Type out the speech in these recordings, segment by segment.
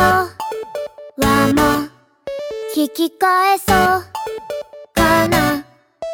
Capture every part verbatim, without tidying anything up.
はも引き返そうかな。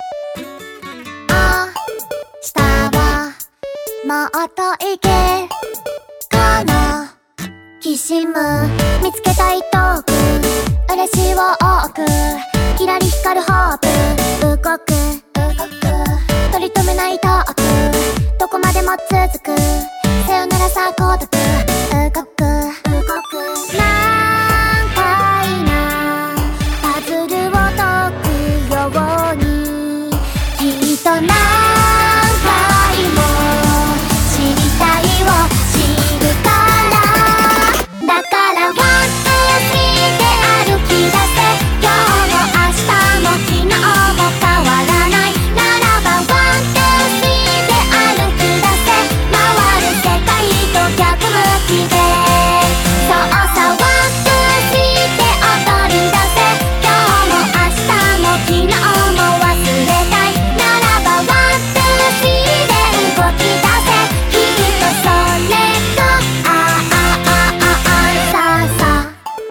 あ明日はもっといけかな。きしむ見つけたい遠く嬉しいを多くキラリ光るホープ動く動く取り留めないトークどこまでも続くさよならさ孤独動く動く難解なパズルを解くようにきっと何回も知りたいを知るからだからワン、ツー、スリーで歩き出せ今日も明日も昨日も変わらないならばワン、ツー、スリーで歩き出せ回る世界と逆向きでそうさワン、ツー、スリーで踊り出せ今日も明日も昨日も忘れたいならばワン、ツー、スリーで動き出せきっとそれがあああああささ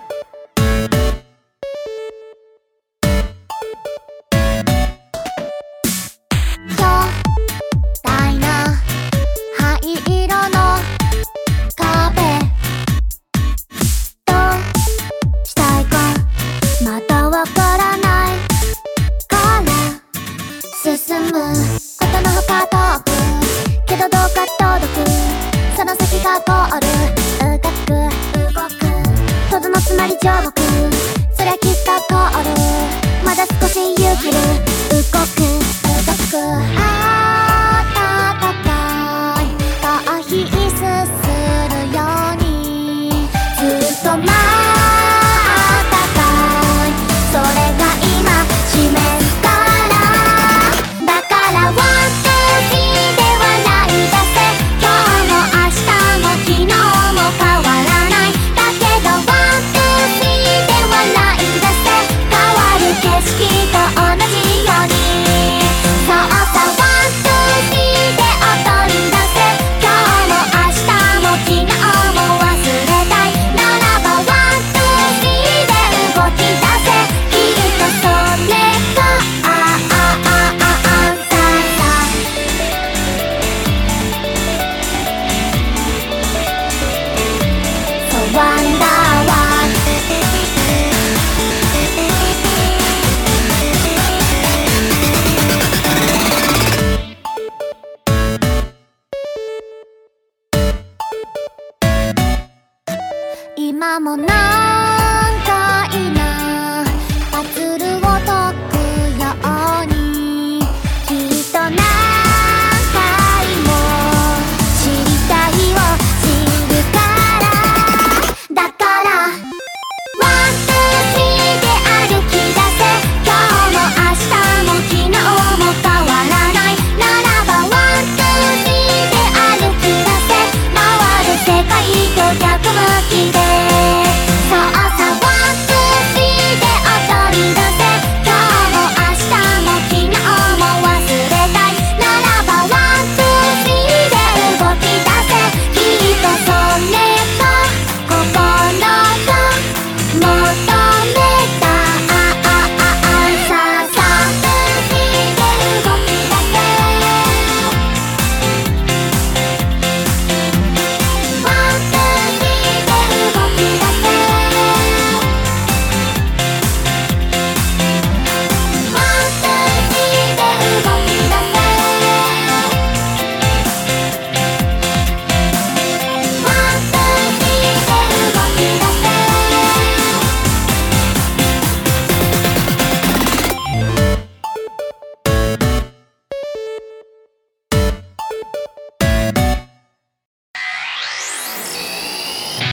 巨大な灰色の壁どうしたいかまだわからないから進むことのほか遠くけどどうか届くその先がゴール動く動くとどのつまり上国そりゃきっとゴールまだ少し勇気る動く動く暖かい逃避するようにずっと待ったかいそれが今示すからだからワン、ツー、スリーで笑い出せ今日も明日も昨日も変わらないだけどワン、ツー、スリーで笑い出せ変わる景色と同じようにそうさワン、ツー、スリーで踊り出せ今日も明日も昨日も忘れたいならばワン、ツー、スリーで動き出せきっとそれがあああああんささそうワンダーワン今もな